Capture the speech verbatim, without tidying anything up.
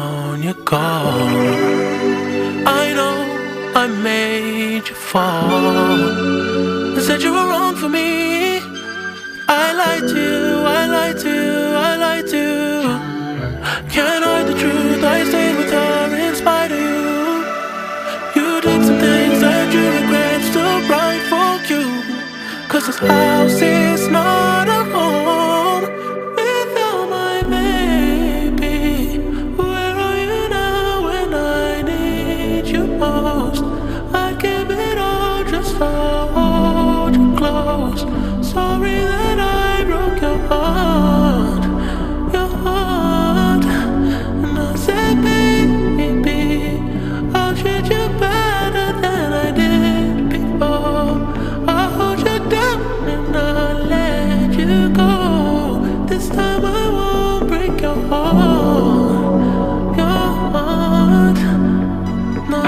down your guard. I know I made you fall and said you were wrong for me. I lied to you, I lied to you, I lied to you. Can't hide the truth, I stayed with her in spite of you. You did some things that you regret, still right for you. Cause this house is not